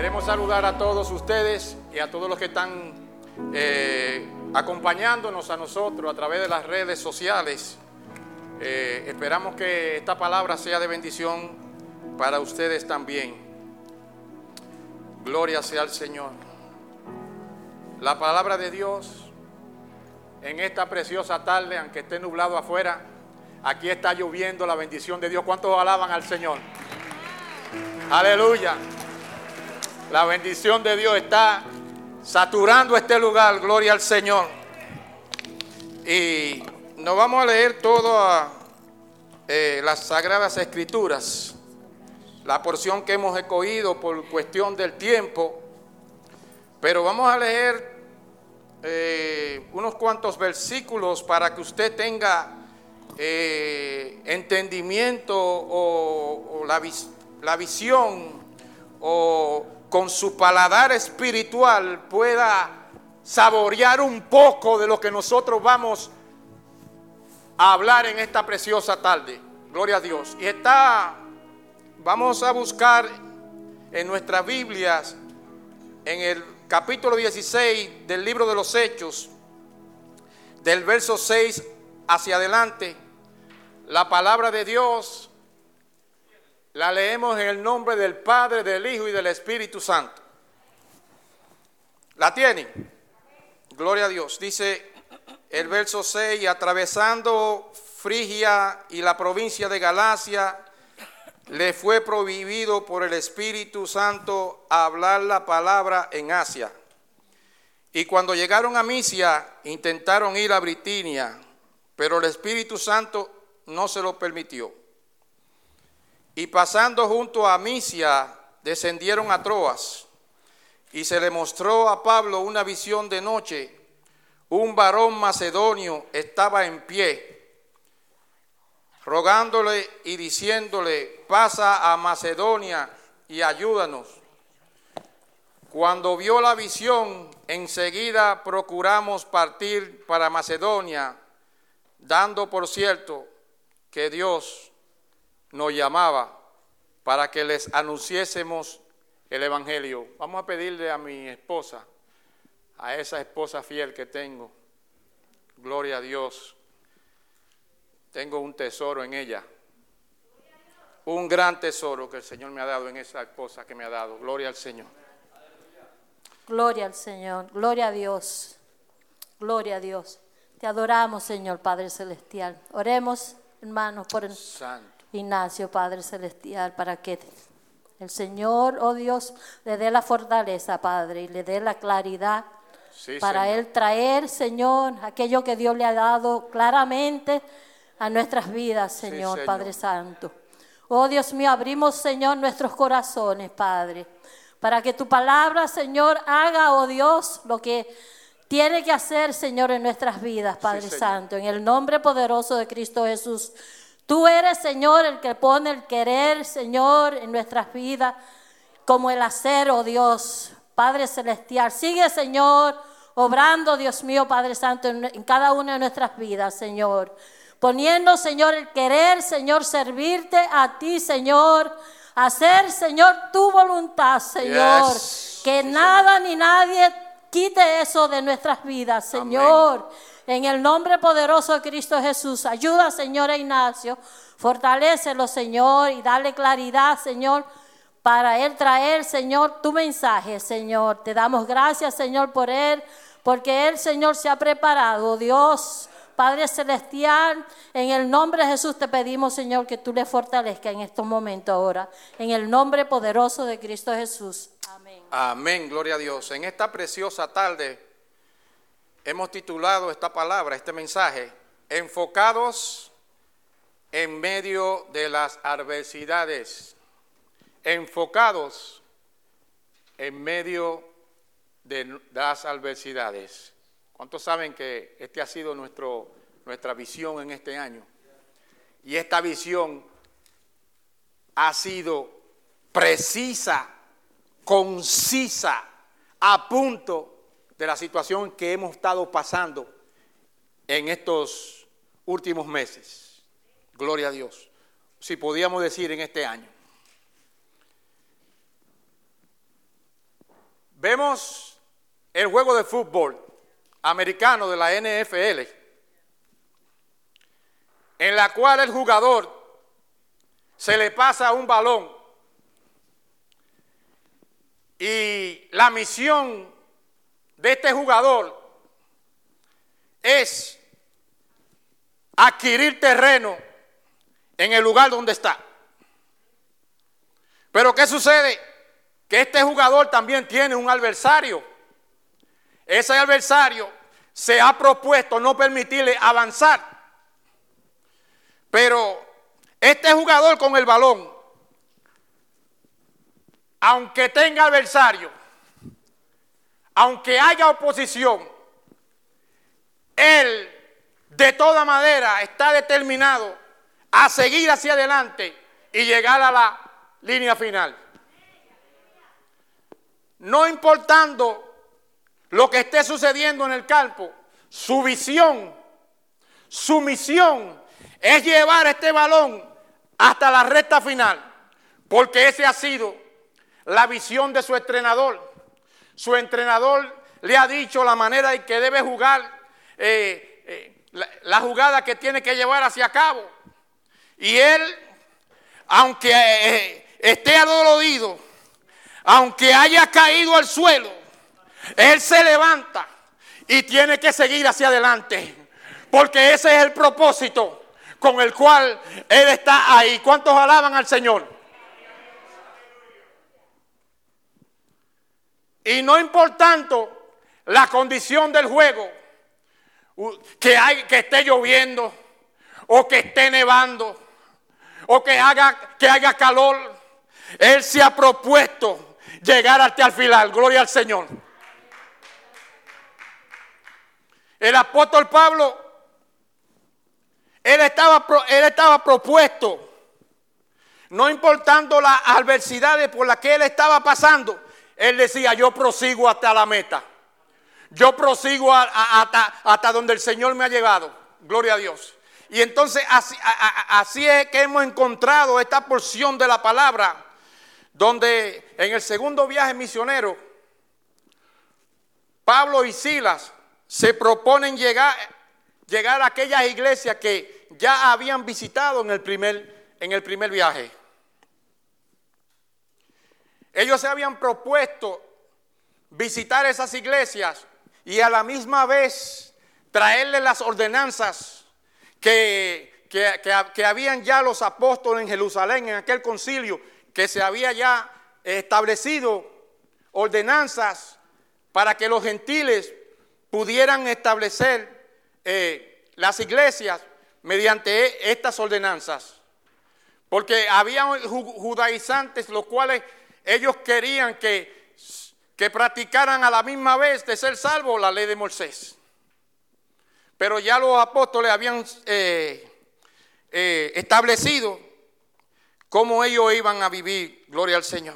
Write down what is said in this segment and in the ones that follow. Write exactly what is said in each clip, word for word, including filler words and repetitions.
Queremos saludar a todos ustedes y a todos los que están eh, acompañándonos a nosotros a través de las redes sociales. Eh, esperamos que esta palabra sea de bendición para ustedes también. Gloria sea al Señor. La palabra de Dios en esta preciosa tarde, aunque esté nublado afuera, aquí está lloviendo la bendición de Dios. ¿Cuántos alaban al Señor? Aleluya. La bendición de Dios está saturando este lugar. Gloria al Señor. Y nos vamos a leer todas eh, las Sagradas Escrituras. La porción que hemos escogido por cuestión del tiempo. Pero vamos a leer eh, unos cuantos versículos para que usted tenga eh, entendimiento o, o la, vis, la visión o con su paladar espiritual pueda saborear un poco de lo que nosotros vamos a hablar en esta preciosa tarde. Gloria a Dios. Y está, vamos a buscar en nuestras Biblias, en el capítulo dieciséis del libro de los Hechos, del verso seis hacia adelante, la palabra de Dios. La leemos en el nombre del Padre, del Hijo y del Espíritu Santo. ¿La tienen? Gloria a Dios. Dice el verso seis, atravesando Frigia y la provincia de Galacia, le fue prohibido por el Espíritu Santo hablar la palabra en Asia. Y cuando llegaron a Misia, intentaron ir a Bitinia, pero el Espíritu Santo no se lo permitió. Y pasando junto a Misia, descendieron a Troas, y se le mostró a Pablo una visión de noche. Un varón macedonio estaba en pie, rogándole y diciéndole: pasa a Macedonia y ayúdanos. Cuando vio la visión, enseguida procuramos partir para Macedonia, dando por cierto que Dios nos llamaba para que les anunciésemos el evangelio. Vamos a pedirle a mi esposa, a esa esposa fiel que tengo, gloria a Dios, tengo un tesoro en ella, un gran tesoro que el Señor me ha dado en esa esposa que me ha dado. Gloria al Señor. Gloria al Señor, gloria a Dios, gloria a Dios. Te adoramos, Señor Padre Celestial. Oremos, hermanos, por el Santo Ignacio, Padre Celestial, para que el Señor, oh Dios, le dé la fortaleza, Padre, y le dé la claridad sí, para Señor. Él traer, Señor, aquello que Dios le ha dado claramente a nuestras vidas, Señor, sí, Señor. Padre Santo. Oh Dios mío, abrimos, Señor, nuestros corazones, Padre, para que tu palabra, Señor, haga, oh Dios, lo que tiene que hacer, Señor, en nuestras vidas, Padre sí, Santo, en el nombre poderoso de Cristo Jesús. Tú eres, Señor, el que pone el querer, Señor, en nuestras vidas, como el hacer, oh Dios, Padre Celestial. Sigue, Señor, obrando, Dios mío, Padre Santo, en, en cada una de nuestras vidas, Señor. Poniendo, Señor, el querer, Señor, servirte a ti, Señor. Hacer, Señor, tu voluntad, Señor. Yes. Que Sí, nada Señor. ni nadie quite eso de nuestras vidas, Señor. Amén. En el nombre poderoso de Cristo Jesús, ayuda, Señor, a Ignacio, fortalécelo, Señor, y dale claridad, Señor, para él traer, Señor, tu mensaje, Señor. Te damos gracias, Señor, por él, porque él, Señor, se ha preparado. Dios, Padre Celestial, en el nombre de Jesús te pedimos, Señor, que tú le fortalezcas en estos momentos ahora, en el nombre poderoso de Cristo Jesús. Amén. Amén, gloria a Dios. En esta preciosa tarde hemos titulado esta palabra, este mensaje, enfocados en medio de las adversidades. Enfocados en medio de las adversidades. ¿Cuántos saben que este ha sido nuestro, nuestra visión en este año? Y esta visión ha sido precisa, concisa, a punto de la situación que hemos estado pasando en estos últimos meses. Gloria a Dios. Si podíamos decir en este año. vemos el juego de fútbol americano de la N F L, en la cual el jugador se le pasa un balón y la misión de este jugador es adquirir terreno en el lugar donde está. Pero ¿qué sucede? Que este jugador también tiene un adversario. Ese adversario se ha propuesto no permitirle avanzar. Pero este jugador con el balón, aunque tenga adversario, aunque haya oposición, él de toda manera está determinado a seguir hacia adelante y llegar a la línea final. No importando lo que esté sucediendo en el campo, su visión, su misión es llevar este balón hasta la recta final, porque ese ha sido la visión de su entrenador. Su entrenador le ha dicho la manera en que debe jugar, eh, eh, la, la jugada que tiene que llevar hacia cabo. Y él, aunque eh, esté adolorido, aunque haya caído al suelo, él se levanta y tiene que seguir hacia adelante, porque ese es el propósito con el cual él está ahí. ¿Cuántos alaban al Señor? Y no importando la condición del juego, que, hay, que esté lloviendo, o que esté nevando, o que haga, que haga calor, él se ha propuesto llegar hasta el final. Gloria al Señor. El apóstol Pablo, él estaba, él estaba propuesto, no importando las adversidades por las que él estaba pasando, él decía: yo prosigo hasta la meta, yo prosigo a, a, hasta, hasta donde el Señor me ha llevado. Gloria a Dios. Y entonces así, a, a, así es que hemos encontrado esta porción de la palabra, donde en el segundo viaje misionero, Pablo y Silas se proponen llegar, llegar a aquellas iglesias que ya habían visitado en el primer, en el primer viaje. Ellos se habían propuesto visitar esas iglesias y a la misma vez traerle las ordenanzas que, que, que, que habían ya los apóstoles en Jerusalén, en aquel concilio, que se había ya establecido ordenanzas para que los gentiles pudieran establecer eh, las iglesias mediante estas ordenanzas. Porque había judaizantes los cuales ellos querían que, que practicaran a la misma vez de ser salvos la ley de Moisés. Pero ya los apóstoles habían eh, eh, establecido cómo ellos iban a vivir. Gloria al Señor.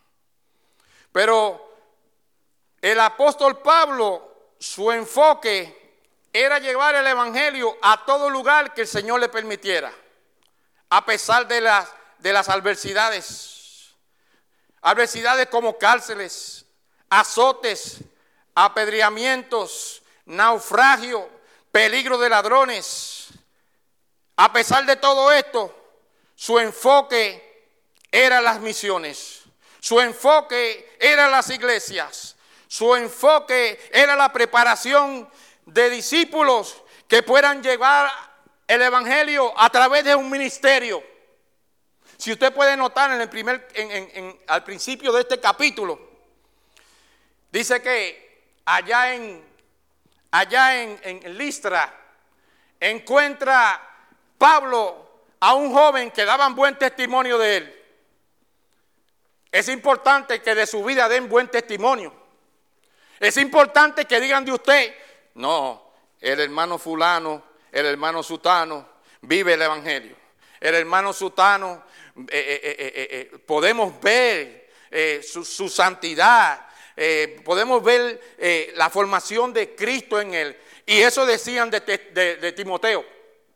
Pero el apóstol Pablo, su enfoque era llevar el evangelio a todo lugar que el Señor le permitiera, a pesar de las, de las adversidades. Adversidades como cárceles, azotes, apedreamientos, naufragio, peligro de ladrones. A pesar de todo esto, su enfoque era las misiones. Su enfoque era las iglesias. Su enfoque era la preparación de discípulos que puedan llevar el evangelio a través de un ministerio. Si usted puede notar en el primer, en, en, en, al principio de este capítulo, dice que allá en, allá en, en Listra encuentra Pablo a un joven que daban buen testimonio de él. Es importante que de su vida den buen testimonio. Es importante que digan de usted: no, el hermano fulano, el hermano sutano vive el evangelio. El hermano sutano, eh, eh, eh, eh, podemos ver eh, su, su santidad, eh, podemos ver eh, la formación de Cristo en él. Y eso decían de, de, de Timoteo.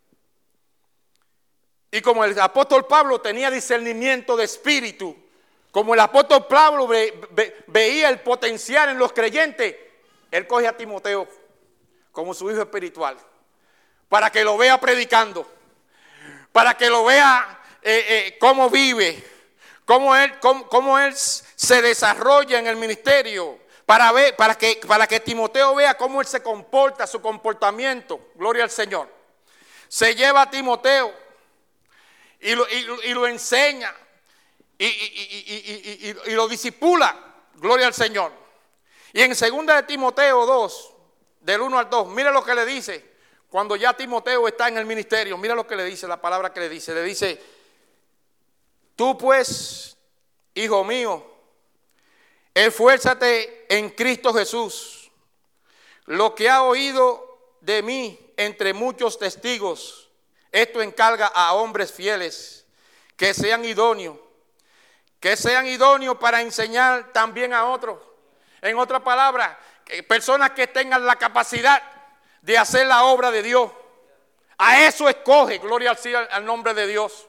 Y como el apóstol Pablo tenía discernimiento de espíritu, como el apóstol Pablo ve, ve, veía el potencial en los creyentes, él coge a Timoteo como su hijo espiritual, para que lo vea predicando, para que lo vea eh, eh, cómo vive, cómo él, cómo, cómo él se desarrolla en el ministerio, para, ver, para, que, para que Timoteo vea cómo él se comporta, su comportamiento. Gloria al Señor. Se lleva a Timoteo y lo, y, y lo enseña y, y, y, y, y, y lo disipula. Gloria al Señor. Y en segunda de Timoteo dos, del uno al dos, mira lo que le dice. Cuando ya Timoteo está en el ministerio, mira lo que le dice, la palabra que le dice. Le dice: tú pues, hijo mío, esfuérzate en Cristo Jesús. Lo que ha oído de mí entre muchos testigos, esto encarga a hombres fieles, que sean idóneos, que sean idóneos para enseñar también a otros. En otras palabras, personas que tengan la capacidad de hacer la obra de Dios. A eso escoge, gloria al, al nombre de Dios.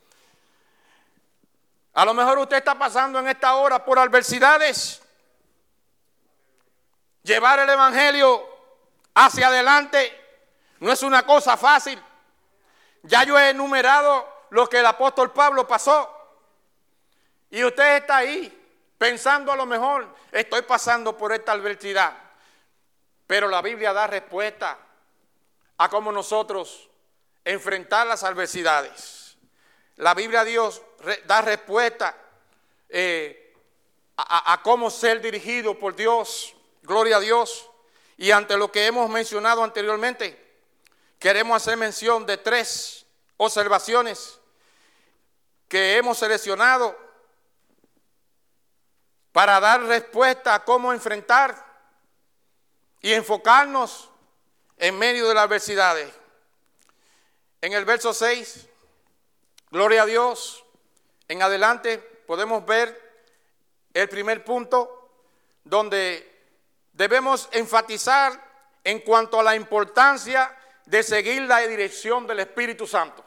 A lo mejor usted está pasando en esta hora por adversidades. Llevar el evangelio hacia adelante no es una cosa fácil. Ya yo he enumerado lo que el apóstol Pablo pasó. Y usted está ahí pensando, a lo mejor estoy pasando por esta adversidad. Pero la Biblia da respuesta a cómo nosotros enfrentar las adversidades. La Biblia Dios da respuesta eh, a, a cómo ser dirigido por Dios. Gloria a Dios. Y ante lo que hemos mencionado anteriormente, queremos hacer mención de tres observaciones que hemos seleccionado para dar respuesta a cómo enfrentar y enfocarnos en medio de las adversidades. En el verso seis, gloria a Dios, en adelante podemos ver el primer punto donde debemos enfatizar en cuanto a la importancia de seguir la dirección del Espíritu Santo.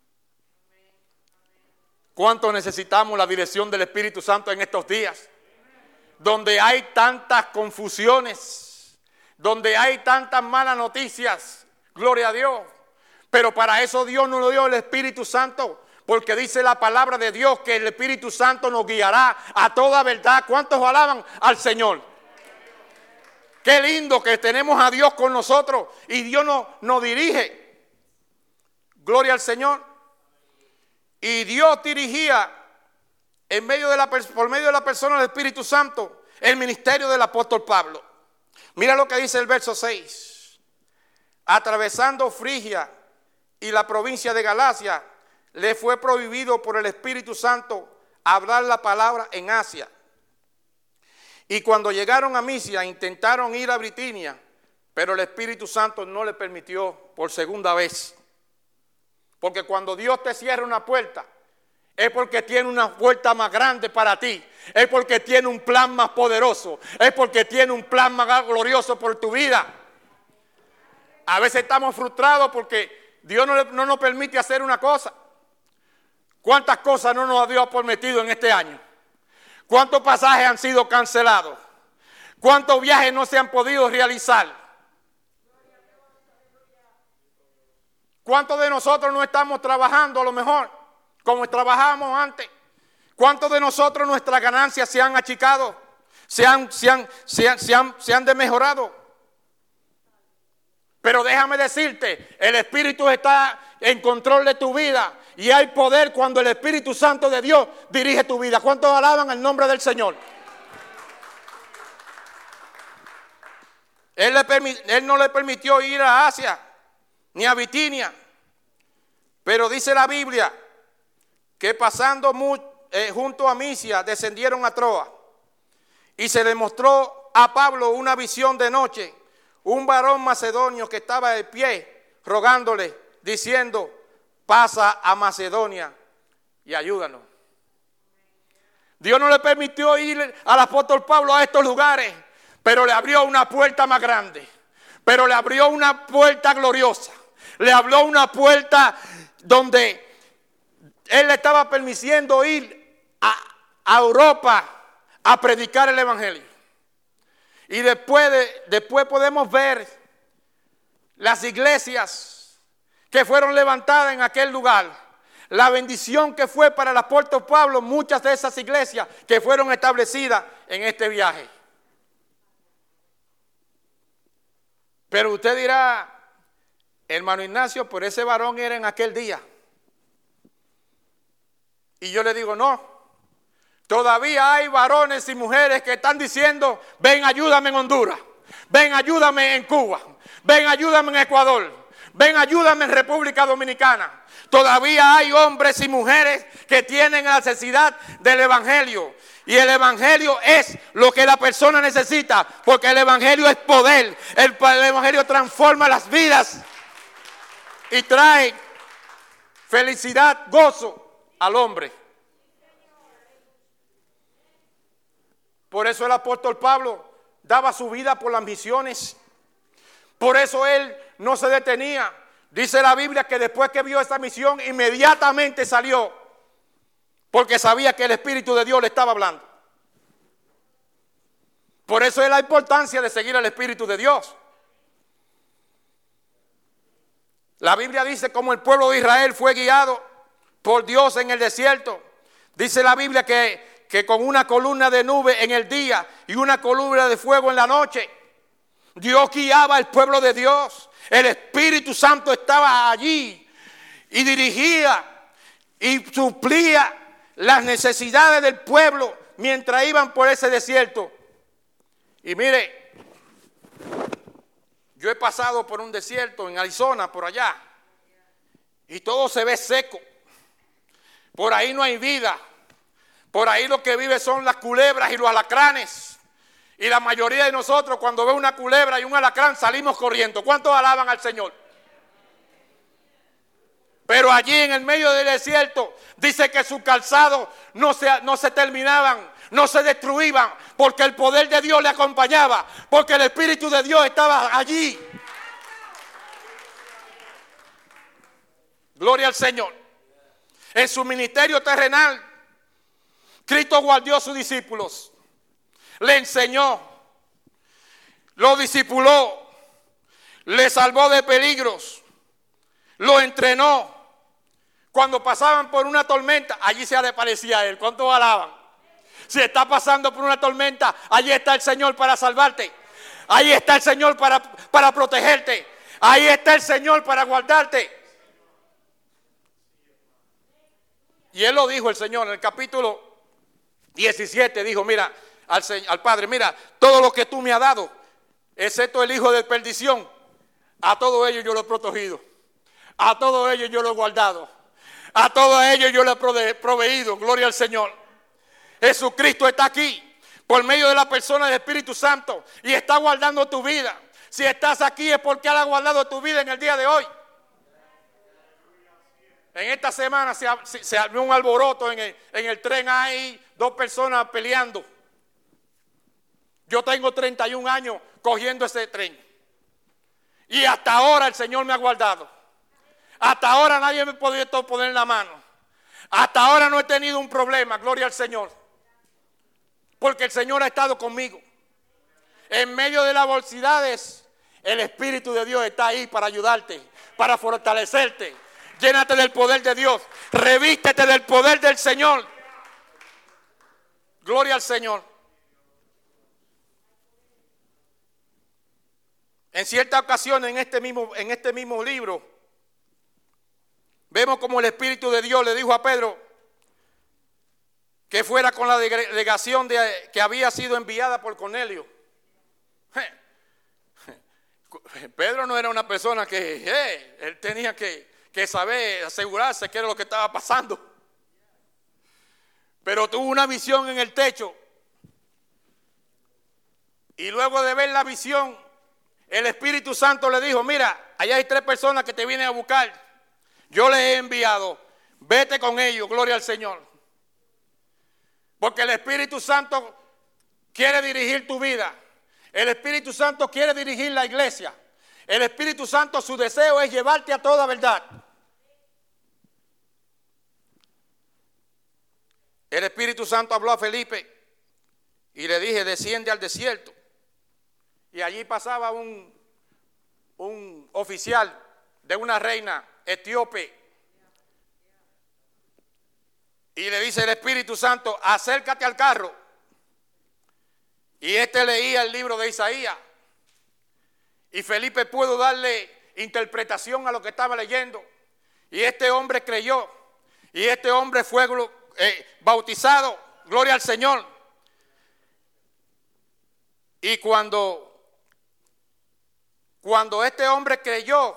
¿Cuánto necesitamos la dirección del Espíritu Santo en estos días? Donde hay tantas confusiones, donde hay tantas malas noticias, gloria a Dios. Pero para eso Dios nos dio el Espíritu Santo, porque dice la palabra de Dios que el Espíritu Santo nos guiará a toda verdad. ¿Cuántos alaban al Señor? Qué lindo que tenemos a Dios con nosotros y Dios nos, nos dirige. Gloria al Señor. Y Dios dirigía en medio de la, por medio de la persona del Espíritu Santo el ministerio del apóstol Pablo. Mira lo que dice el verso seis. Atravesando Frigia y la provincia de Galacia, le fue prohibido por el Espíritu Santo hablar la palabra en Asia. Y cuando llegaron a Misia, intentaron ir a Bitinia, pero el Espíritu Santo no le permitió por segunda vez. Porque cuando Dios te cierra una puerta, es porque tiene una puerta más grande para ti. Es porque tiene un plan más poderoso. Es porque tiene un plan más glorioso por tu vida. A veces estamos frustrados porque Dios no, le, no nos permite hacer una cosa. ¿Cuántas cosas no nos Dios ha prometido en este año? ¿Cuántos pasajes han sido cancelados? ¿Cuántos viajes no se han podido realizar? ¿Cuántos de nosotros no estamos trabajando a lo mejor como trabajábamos antes? ¿Cuántos de nosotros nuestras ganancias se han achicado? ¿Se han, se han, se han, se han, se han desmejorado? Pero déjame decirte, el Espíritu está en control de tu vida y hay poder cuando el Espíritu Santo de Dios dirige tu vida. ¿Cuántos alaban el nombre del Señor? Él, le él no le permitió ir a Asia ni a Bitinia, pero dice la Biblia que pasando muy, eh, junto a Misia descendieron a Troa y se le mostró a Pablo una visión de noche, un varón macedonio que estaba de pie rogándole, diciendo: pasa a Macedonia y ayúdanos. Dios no le permitió ir al apóstol Pablo a estos lugares, pero le abrió una puerta más grande, pero le abrió una puerta gloriosa, le abrió una puerta donde él le estaba permitiendo ir a, a Europa a predicar el evangelio. Y después, de, después podemos ver las iglesias que fueron levantadas en aquel lugar. La bendición que fue para el apóstol Pablo, muchas de esas iglesias que fueron establecidas en este viaje. Pero usted dirá, hermano Ignacio, por ese varón era en aquel día. Y yo le digo, no. Todavía hay varones y mujeres que están diciendo, ven, ayúdame en Honduras, ven, ayúdame en Cuba, ven, ayúdame en Ecuador, ven, ayúdame en República Dominicana. Todavía hay hombres y mujeres que tienen la necesidad del evangelio. Y el evangelio es lo que la persona necesita, porque el evangelio es poder. El, el evangelio transforma las vidas y trae felicidad, gozo al hombre. Por eso el apóstol Pablo daba su vida por las misiones. Por eso él no se detenía. Dice la Biblia que después que vio esta misión, inmediatamente salió, porque sabía que el Espíritu de Dios le estaba hablando. Por eso es la importancia de seguir al Espíritu de Dios. La Biblia dice cómo el pueblo de Israel fue guiado por Dios en el desierto. Dice la Biblia que, que con una columna de nube en el día y una columna de fuego en la noche, Dios guiaba al pueblo de Dios. El Espíritu Santo estaba allí y dirigía y suplía las necesidades del pueblo mientras iban por ese desierto. Y mire, yo he pasado por un desierto en Arizona, por allá, y todo se ve seco. Por ahí no hay vida. Por ahí lo que vive son las culebras y los alacranes. Y la mayoría de nosotros, cuando ve una culebra y un alacrán, salimos corriendo. ¿Cuántos alaban al Señor? Pero allí en el medio del desierto dice que sus calzados no se, no se terminaban, no se destruían, porque el poder de Dios le acompañaba, porque el Espíritu de Dios estaba allí. Gloria al Señor. En su ministerio terrenal, Cristo guardó a sus discípulos, le enseñó, lo discipuló, le salvó de peligros, lo entrenó. Cuando pasaban por una tormenta, allí se aparecía a él. ¿Cuántos alaban? Si está pasando por una tormenta, allí está el Señor para salvarte. Ahí está el Señor para, para protegerte. Ahí está el Señor para guardarte. Y él lo dijo el Señor en el capítulo diecisiete. Dijo, mira, al, al Padre, mira, todo lo que tú me has dado, excepto el hijo de perdición, a todo ello yo lo he protegido. A todo ello yo lo he guardado. A todo ello yo le he proveído. Gloria al Señor. Jesucristo está aquí por medio de la persona del Espíritu Santo y está guardando tu vida. Si estás aquí es porque Él ha guardado tu vida en el día de hoy. En esta semana se, se, se armó un alboroto en el, en el tren. Hay dos personas peleando. Yo tengo treinta y un años cogiendo ese tren. Y hasta ahora el Señor me ha guardado. Hasta ahora nadie me ha podido poner la mano. Hasta ahora no he tenido un problema, gloria al Señor. Porque el Señor ha estado conmigo. En medio de las adversidades, el Espíritu de Dios está ahí para ayudarte, para fortalecerte. Llénate del poder de Dios. Revístete del poder del Señor. Gloria al Señor. En cierta ocasión en este mismo, en este mismo libro, vemos como el Espíritu de Dios le dijo a Pedro que fuera con la delegación de, que había sido enviada por Cornelio. Pedro no era una persona que eh, él tenía que, que saber, asegurarse qué era lo que estaba pasando. Pero tuvo una visión en el techo. Y luego de ver la visión, el Espíritu Santo le dijo, mira, allá hay tres personas que te vienen a buscar. Yo les he enviado, vete con ellos, gloria al Señor. Porque el Espíritu Santo quiere dirigir tu vida. El Espíritu Santo quiere dirigir la iglesia. El Espíritu Santo, su deseo es llevarte a toda verdad. el Espíritu Santo habló a Felipe y le dije, desciende al desierto. Y allí pasaba un, un oficial de una reina etíope. Y le dice el Espíritu Santo, acércate al carro. Y este leía el libro de Isaías. Y Felipe pudo darle interpretación a lo que estaba leyendo. Y este hombre creyó. Y este hombre fue eh, bautizado. Gloria al Señor. Y cuando, cuando este hombre creyó,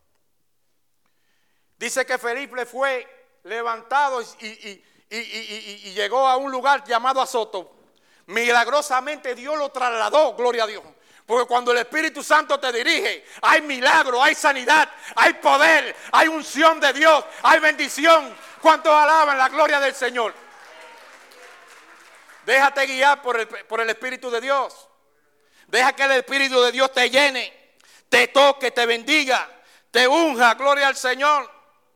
dice que Felipe fue levantado y, y, y, y, y, y llegó a un lugar llamado Azoto. Milagrosamente Dios lo trasladó, gloria a Dios. Porque cuando el Espíritu Santo te dirige, hay milagro, hay sanidad, hay poder, hay unción de Dios, hay bendición. ¿Cuántos alaban la gloria del Señor? Déjate guiar por el, por el Espíritu de Dios. Deja que el Espíritu de Dios te llene, te toque, te bendiga, te unja, gloria al Señor.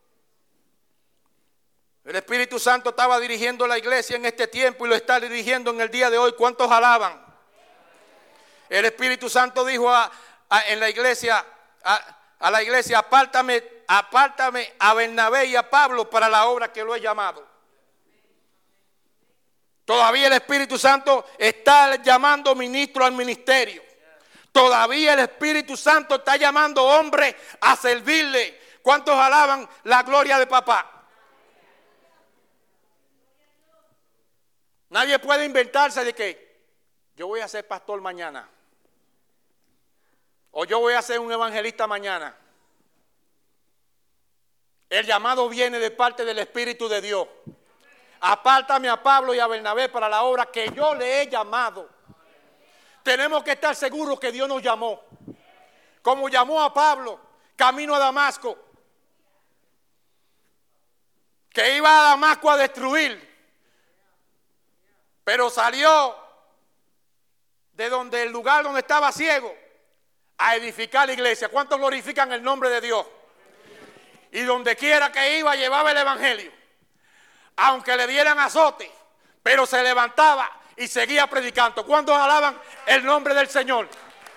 El Espíritu Santo estaba dirigiendo la iglesia en este tiempo y lo está dirigiendo en el día de hoy. ¿Cuántos alaban? El Espíritu Santo dijo a, a, en la iglesia, a, a la iglesia, apártame, apártame a Bernabé y a Pablo para la obra que lo he llamado. Todavía el Espíritu Santo está llamando ministro al ministerio. Todavía el Espíritu Santo está llamando hombres a servirle. ¿Cuántos alaban la gloria de papá? Nadie puede inventarse de que yo voy a ser pastor mañana. O yo voy a ser un evangelista mañana. El llamado viene de parte del Espíritu de Dios. Apártame a Pablo y a Bernabé para la obra que yo le he llamado. Tenemos que estar seguros que Dios nos llamó. Como llamó a Pablo, camino a Damasco. Que iba a Damasco a destruir. Pero salió de donde el lugar donde estaba ciego a edificar la iglesia. ¿Cuántos glorifican el nombre de Dios? Y donde quiera que iba llevaba el evangelio. Aunque le dieran azote, pero se levantaba y seguía predicando. ¿Cuántos alaban el nombre del Señor?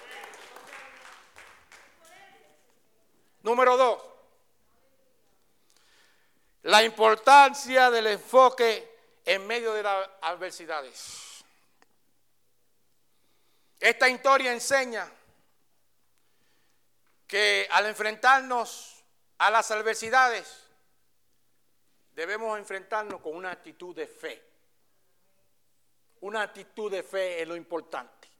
Número dos. La importancia del enfoque en medio de las adversidades. Esta historia enseña que al enfrentarnos a las adversidades debemos enfrentarnos con una actitud de fe. Una actitud de fe es lo importante.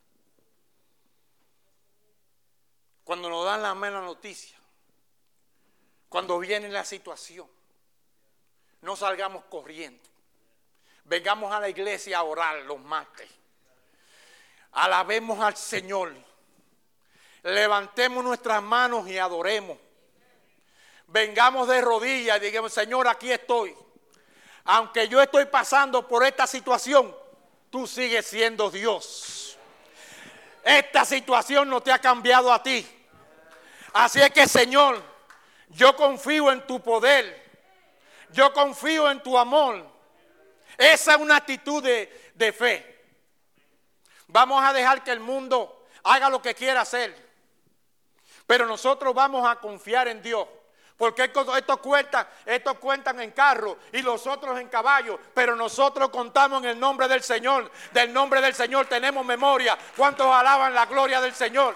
Cuando nos dan la mala noticia, cuando viene la situación, no salgamos corriendo. Vengamos a la iglesia a orar los martes. Alabemos al Señor. Levantemos nuestras manos y adoremos. Vengamos de rodillas y digamos, Señor, aquí estoy. Aunque yo estoy pasando por esta situación, tú sigues siendo Dios. Esta situación no te ha cambiado a ti. Así es que, Señor, yo confío en tu poder. Yo confío en tu amor. Esa es una actitud de, de fe. Vamos a dejar que el mundo haga lo que quiera hacer. Pero nosotros vamos a confiar en Dios. Porque estos cuentan, estos cuentan en carro y los otros en caballo. Pero nosotros contamos en el nombre del Señor. Del nombre del Señor tenemos memoria. ¿Cuántos alaban la gloria del Señor?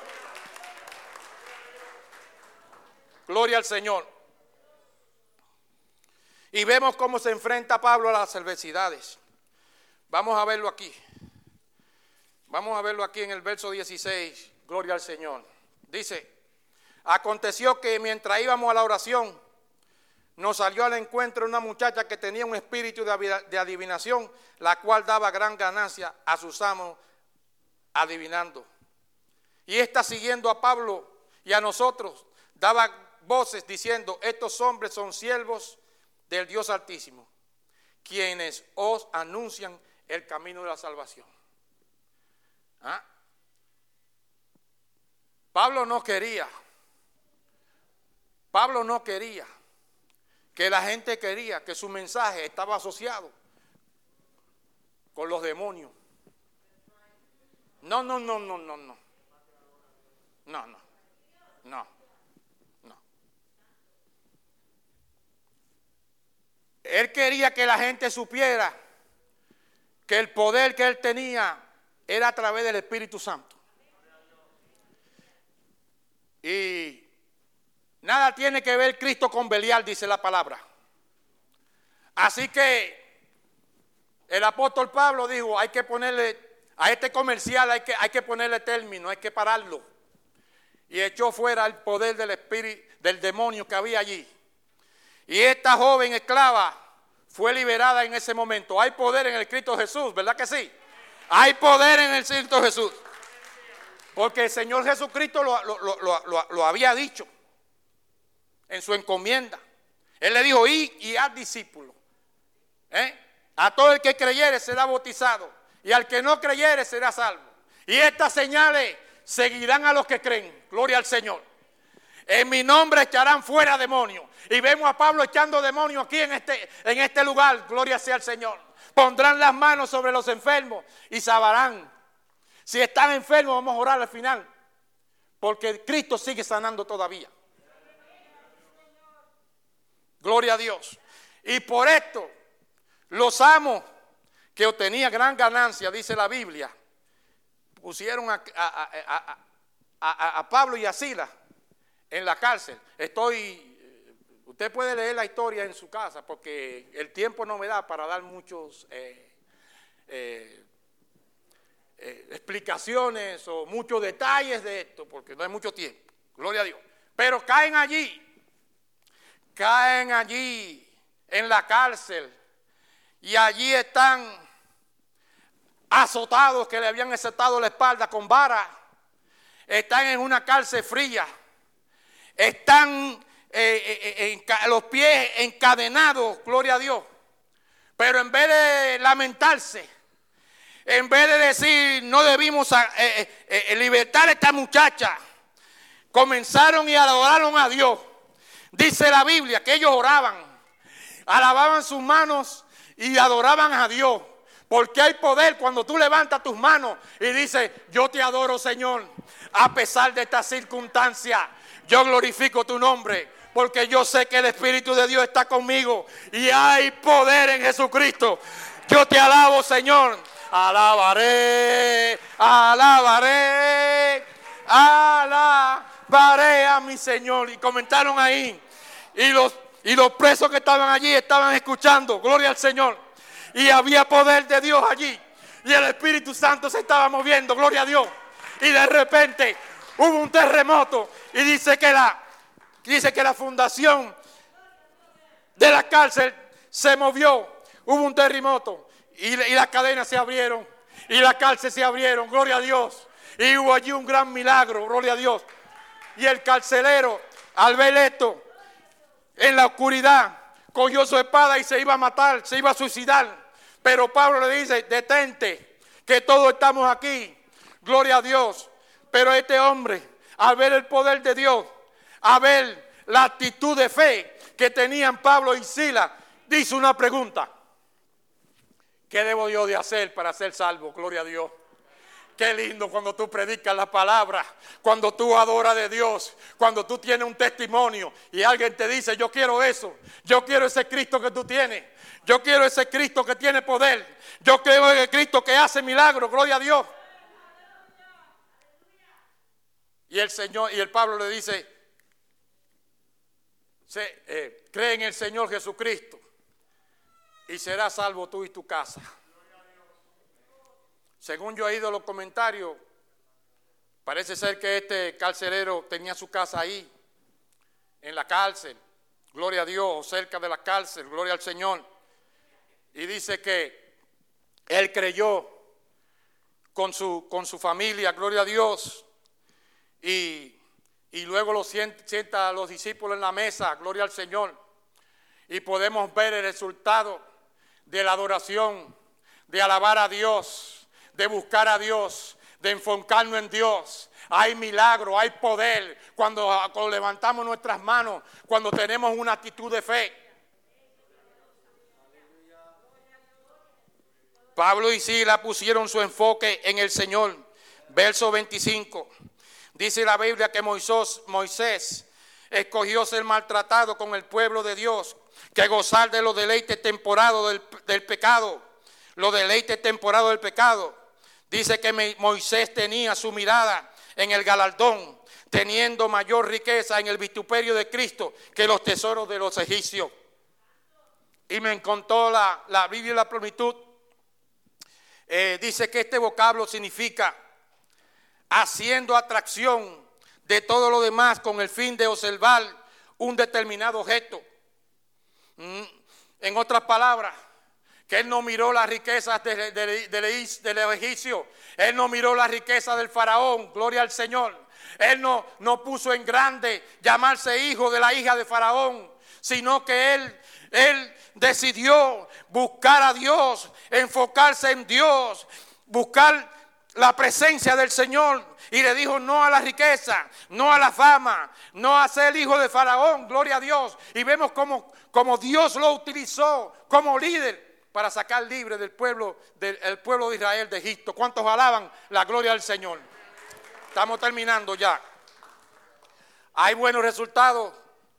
Gloria al Señor. Y vemos cómo se enfrenta Pablo a las adversidades. Vamos a verlo aquí. Vamos a verlo aquí en el verso dieciséis. Gloria al Señor. Dice, aconteció que mientras íbamos a la oración, nos salió al encuentro una muchacha que tenía un espíritu de adivinación, la cual daba gran ganancia a sus amos adivinando. Y esta, siguiendo a Pablo y a nosotros, daba voces diciendo, estos hombres son siervos del Dios Altísimo, quienes os anuncian el camino de la salvación. ¿Ah? Pablo no quería, Pablo no quería, que la gente quería que su mensaje estaba asociado con los demonios. No, no, no, no, no, no. No, no. No. No. Él quería que la gente supiera que el poder que él tenía era a través del Espíritu Santo. Y nada tiene que ver Cristo con Belial, dice la palabra. Así que el apóstol Pablo dijo, hay que ponerle, a este comercial hay que, hay que ponerle término, hay que pararlo. Y echó fuera el poder del espíritu, del demonio que había allí. Y esta joven esclava fue liberada en ese momento. Hay poder en el Cristo Jesús, ¿verdad que sí? Hay poder en el Cristo Jesús. Porque el Señor Jesucristo lo, lo, lo, lo, lo había dicho en su encomienda. Él le dijo, id y haz discípulos. ¿Eh? A todo el que creyere será bautizado, y al que no creyere será salvo. Y estas señales seguirán a los que creen. Gloria al Señor. En mi nombre echarán fuera demonios. Y vemos a Pablo echando demonios aquí en este, en este lugar. Gloria sea al Señor. Pondrán las manos sobre los enfermos y sabrán. Si están enfermos, vamos a orar al final, porque Cristo sigue sanando todavía. Gloria a Dios. Y por esto los amos que obtenían gran ganancia, dice la Biblia, pusieron a, a, a, a, a, a Pablo y a Silas en la cárcel. Estoy, usted puede leer la historia en su casa, porque el tiempo no me da para dar muchos eh, eh, eh, explicaciones o muchos detalles de esto, porque no hay mucho tiempo. Gloria a Dios. Pero caen allí, caen allí en la cárcel, y allí están azotados, que le habían azotado la espalda con vara. Están en una cárcel fría. Están eh, eh, en, los pies encadenados, gloria a Dios. Pero en vez de lamentarse, en vez de decir no debimos eh, eh, eh, libertar a esta muchacha, comenzaron y adoraron a Dios. Dice la Biblia que ellos oraban, alababan sus manos y adoraban a Dios. Porque hay poder cuando tú levantas tus manos y dices, yo te adoro, Señor, a pesar de esta circunstancia. Yo glorifico tu nombre, porque yo sé que el Espíritu de Dios está conmigo y hay poder en Jesucristo. Yo te alabo, Señor. Alabaré, alabaré, alabaré a mi Señor. Y comentaron ahí. Y los, y los presos que estaban allí estaban escuchando. Gloria al Señor. Y había poder de Dios allí. Y el Espíritu Santo se estaba moviendo. Gloria a Dios. Y de repente hubo un terremoto. Y dice que la, dice que la fundación de la cárcel se movió. Hubo un terremoto. Y, y las cadenas se abrieron. Y la cárcel se abrieron. Gloria a Dios. Y hubo allí un gran milagro. Gloria a Dios. Y el carcelero, al ver esto, en la oscuridad, cogió su espada y se iba a matar, se iba a suicidar. Pero Pablo le dice, detente, que todos estamos aquí. Gloria a Dios. Pero este hombre, al ver el poder de Dios, a ver la actitud de fe que tenían Pablo y Silas, dice una pregunta. ¿Qué debo yo de hacer para ser salvo? Gloria a Dios. Qué lindo cuando tú predicas la palabra, cuando tú adoras de Dios, cuando tú tienes un testimonio y alguien te dice, yo quiero eso, yo quiero ese Cristo que tú tienes, yo quiero ese Cristo que tiene poder, yo quiero ese Cristo que hace milagros, gloria a Dios. Y el Señor, y el Pablo le dice, se, eh, cree en el Señor Jesucristo y serás salvo tú y tu casa. Según yo he ido a los comentarios, parece ser que este carcelero tenía su casa ahí, en la cárcel, gloria a Dios, o cerca de la cárcel, gloria al Señor. Y dice que él creyó con su, con su familia, gloria a Dios, y, y luego lo sienta, sienta a los discípulos en la mesa, gloria al Señor, y podemos ver el resultado de la adoración, de alabar a Dios, de buscar a Dios, de enfocarnos en Dios. Hay milagro, hay poder cuando, cuando levantamos nuestras manos, cuando tenemos una actitud de fe. Pablo y Silas pusieron su enfoque en el Señor. Verso veinticinco. Dice la Biblia que Moisés, Moisés escogió ser maltratado con el pueblo de Dios, que gozar de los deleites temporados del, del pecado. Los deleites temporados del pecado. Dice que Moisés tenía su mirada en el galardón, teniendo mayor riqueza en el vituperio de Cristo que los tesoros de los egipcios. Y me encontró la, la Biblia y la plenitud. Eh, dice que este vocablo significa haciendo atracción de todo lo demás con el fin de observar un determinado objeto. Mm. En otras palabras, que él no miró las riquezas de, de, de, de, de los egipcios, él no miró las riquezas del faraón, gloria al Señor. Él no, no puso en grande llamarse hijo de la hija de faraón, sino que él, él decidió buscar a Dios, enfocarse en Dios, buscar la presencia del Señor, y le dijo no a la riqueza, no a la fama, no a ser hijo de faraón, gloria a Dios. Y vemos cómo, cómo Dios lo utilizó como líder para sacar libre del pueblo, del el pueblo de Israel de Egipto. ¿Cuántos alaban la gloria del Señor? Estamos terminando ya. Hay buenos resultados.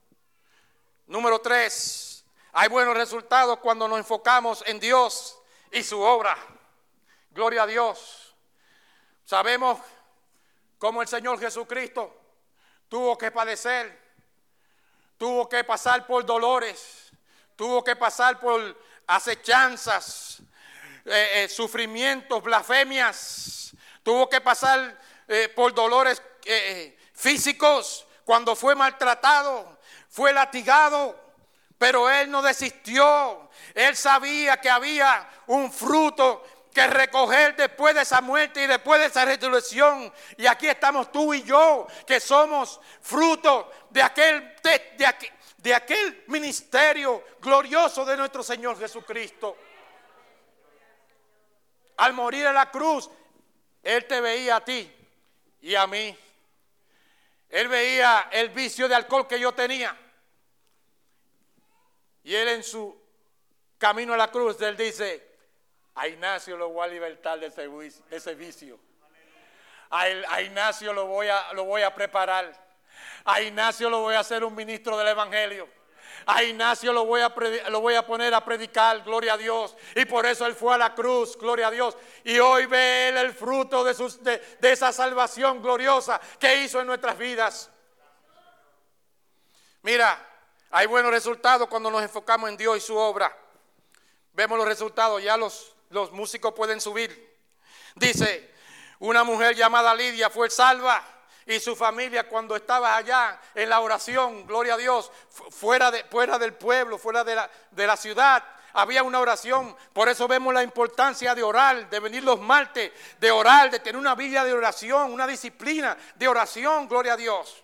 Número tres, hay buenos resultados cuando nos enfocamos en Dios y su obra. Gloria a Dios. Sabemos cómo el Señor Jesucristo tuvo que padecer, tuvo que pasar por dolores, tuvo que pasar por acechanzas, eh, eh, sufrimientos, blasfemias, tuvo que pasar eh, por dolores eh, físicos cuando fue maltratado, fue latigado, pero él no desistió. Él sabía que había un fruto que recoger después de esa muerte y después de esa resurrección. Y aquí estamos tú y yo, que somos fruto de aquel, de, de aquel, de aquel ministerio glorioso de nuestro Señor Jesucristo. Al morir en la cruz, Él te veía a ti y a mí. Él veía el vicio de alcohol que yo tenía. Y Él en su camino a la cruz, Él dice: a Ignacio lo voy a libertar de ese, de ese vicio. A, a Ignacio lo voy, a, lo voy a preparar. A Ignacio lo voy a hacer un ministro del Evangelio. A Ignacio lo voy a, lo voy a poner a predicar, gloria a Dios. Y por eso él fue a la cruz, gloria a Dios. Y hoy ve él el fruto de, sus, de, de esa salvación gloriosa que hizo en nuestras vidas. Mira, hay buenos resultados cuando nos enfocamos en Dios y su obra. Vemos los resultados, ya los, los músicos pueden subir. Dice, una mujer llamada Lidia fue salva. Y su familia, cuando estaba allá en la oración, gloria a Dios, fuera, de, fuera del pueblo, fuera de la, de la ciudad, había una oración. Por eso vemos la importancia de orar, de venir los martes, de orar, de tener una vida de oración, una disciplina de oración, gloria a Dios.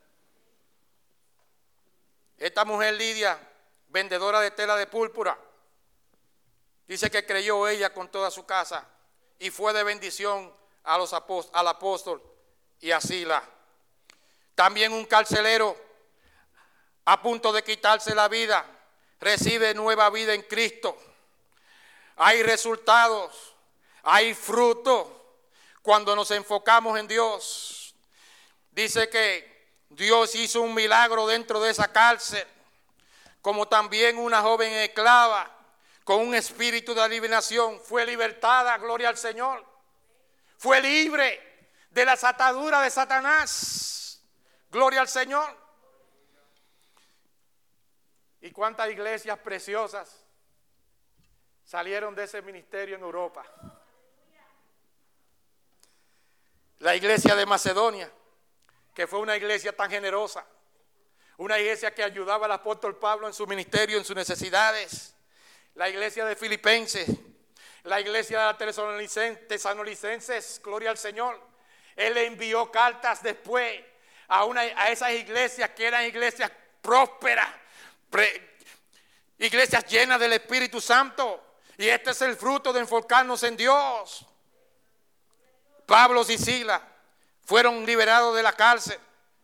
Esta mujer Lidia, vendedora de tela de púrpura, dice que creyó ella con toda su casa y fue de bendición a los apóst- al apóstol y a Silas. También un carcelero a punto de quitarse la vida recibe nueva vida en Cristo. Hay resultados, hay fruto cuando nos enfocamos en Dios. Dice que Dios hizo un milagro dentro de esa cárcel, como también una joven esclava con un espíritu de adivinación fue libertada, gloria al Señor. Fue libre de las ataduras de Satanás. Gloria al Señor. Y cuántas iglesias preciosas salieron de ese ministerio en Europa. La iglesia de Macedonia, que fue una iglesia tan generosa, una iglesia que ayudaba al apóstol Pablo en su ministerio, en sus necesidades. La iglesia de Filipenses, la iglesia de Tesalonicenses, gloria al Señor. Él le envió cartas después a, una, a esas iglesias que eran iglesias prósperas, pre, iglesias llenas del Espíritu Santo. Y este es el fruto de enfocarnos en Dios. Pablo y Silas fueron liberados de la cárcel,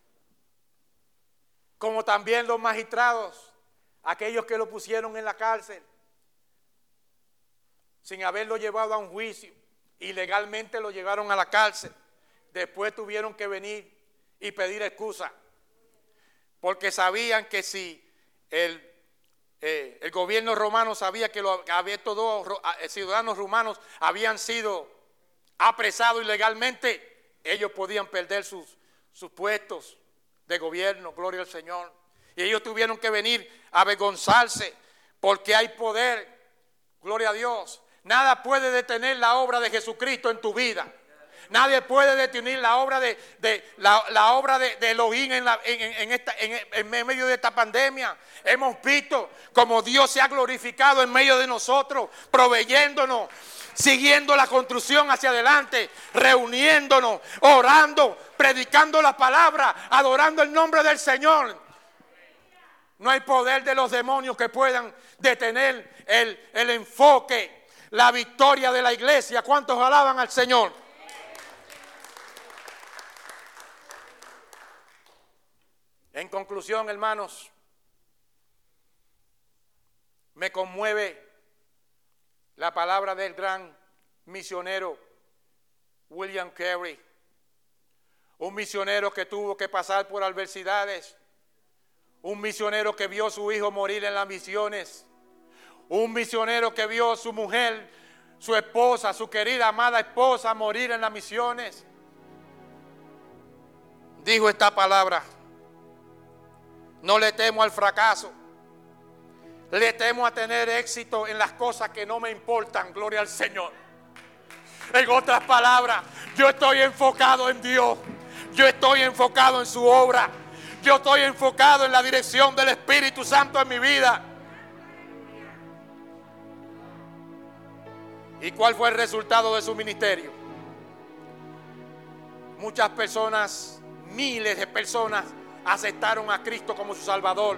como también los magistrados, aquellos que lo pusieron en la cárcel. sin haberlo llevado a un juicio. Ilegalmente lo llevaron a la cárcel. Después tuvieron que venir y pedir excusa, porque sabían que si el, eh, el gobierno romano sabía que, lo, que estos dos ciudadanos romanos habían sido apresados ilegalmente, ellos podían perder sus, sus puestos de gobierno. Gloria al Señor. Y ellos tuvieron que venir a avergonzarse, porque hay poder. Gloria a Dios. Nada puede detener la obra de Jesucristo en tu vida. Nadie puede detener la obra de, de la, la obra de, de Elohim en, la, en, en, esta, en, en medio de esta pandemia. Hemos visto como Dios se ha glorificado en medio de nosotros, proveyéndonos, siguiendo la construcción hacia adelante, reuniéndonos, orando, predicando la palabra, adorando el nombre del Señor. No hay poder de los demonios que puedan detener el, el enfoque, la victoria de la iglesia. ¿Cuántos alaban al Señor? En conclusión, hermanos, me conmueve la palabra del gran misionero William Carey, un misionero que tuvo que pasar por adversidades, un misionero que vio a su hijo morir en las misiones, un misionero que vio a su mujer, su esposa, su querida amada esposa morir en las misiones. Dijo esta palabra: no le temo al fracaso, le temo a tener éxito en las cosas que no me importan. Gloria al Señor. En otras palabras, yo estoy enfocado en Dios, yo estoy enfocado en su obra, yo estoy enfocado en la dirección del Espíritu Santo en mi vida. ¿Y cuál fue el resultado de su ministerio? Muchas personas, miles de personas, aceptaron a Cristo como su Salvador.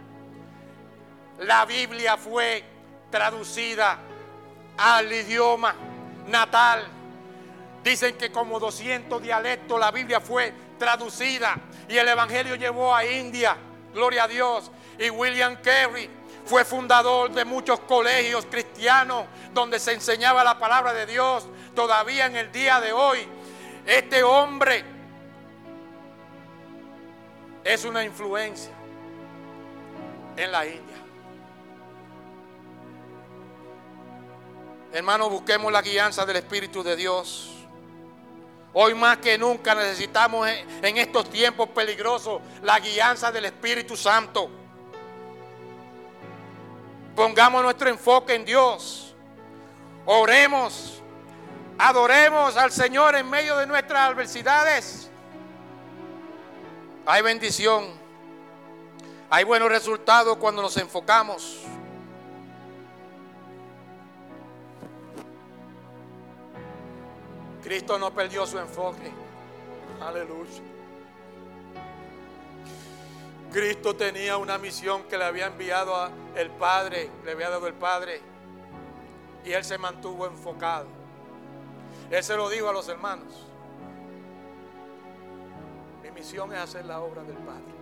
La Biblia fue traducida al idioma natal. Dicen que como doscientos dialectos la Biblia fue traducida y el Evangelio llegó a India. Gloria a Dios. Y William Carey fue fundador de muchos colegios cristianos donde se enseñaba la palabra de Dios. Todavía en el día de hoy, este hombre es una influencia en la India. Hermanos, busquemos la guianza del Espíritu de Dios. Hoy más que nunca necesitamos en estos tiempos peligrosos la guianza del Espíritu Santo. Pongamos nuestro enfoque en Dios. Oremos, adoremos al Señor en medio de nuestras adversidades. Hay bendición, hay buenos resultados cuando nos enfocamos. Cristo no perdió su enfoque. Aleluya. Cristo tenía una misión que le había enviado a el Padre, le había dado el Padre, y Él se mantuvo enfocado. Él se lo dijo a los hermanos: mi misión es hacer la obra del Padre.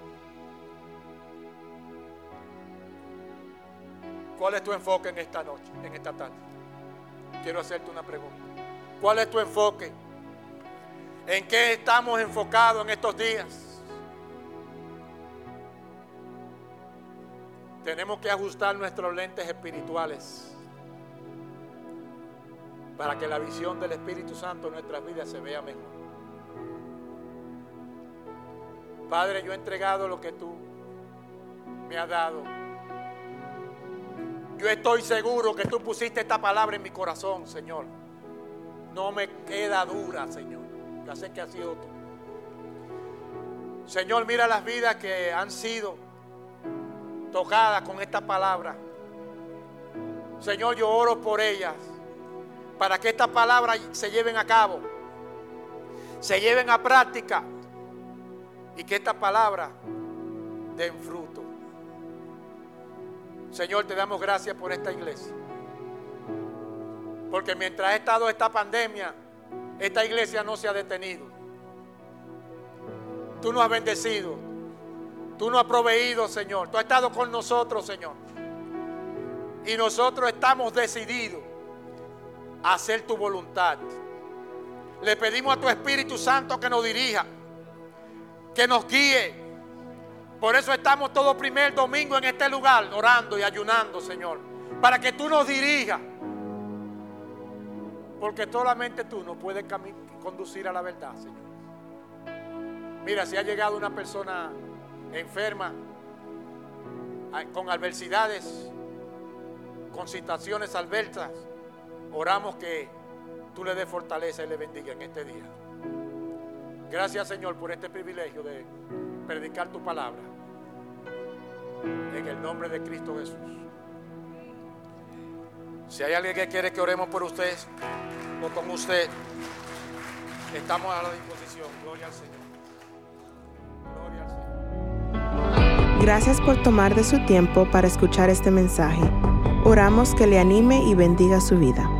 ¿Cuál es tu enfoque en esta noche, en esta tarde? Quiero hacerte una pregunta. ¿Cuál es tu enfoque? ¿En qué estamos enfocados en estos días? Tenemos que ajustar nuestros lentes espirituales para que la visión del Espíritu Santo en nuestras vidas se vea mejor. Padre, yo he entregado lo que tú me has dado. Yo estoy seguro que tú pusiste esta palabra en mi corazón, Señor. No me queda dura, Señor. Ya sé que ha sido tú. Señor, mira las vidas que han sido tocadas con esta palabra. Señor, yo oro por ellas, para que esta palabra se lleven a cabo, se lleven a práctica, y que esta palabra den fruto. Señor, te damos gracias por esta iglesia, porque mientras ha estado esta pandemia, esta iglesia no se ha detenido. Tú nos has bendecido, tú nos has proveído, Señor. Tú has estado con nosotros, Señor, y nosotros estamos decididos a hacer tu voluntad. Le pedimos a tu Espíritu Santo que nos dirija, que nos guíe. Por eso estamos todo primer domingo en este lugar orando y ayunando, Señor, para que tú nos dirijas, porque solamente tú nos puedes conducir a la verdad, Señor. Mira, si ha llegado una persona enferma, con adversidades, con situaciones adversas, oramos que tú le des fortaleza y le bendiga en este día. Gracias, Señor, por este privilegio de predicar tu palabra. En el nombre de Cristo Jesús. Si hay alguien que quiere que oremos por usted o con usted, estamos a la disposición. Gloria al Señor. Gloria al Señor. Gracias por tomar de su tiempo para escuchar este mensaje. Oramos que le anime y bendiga su vida.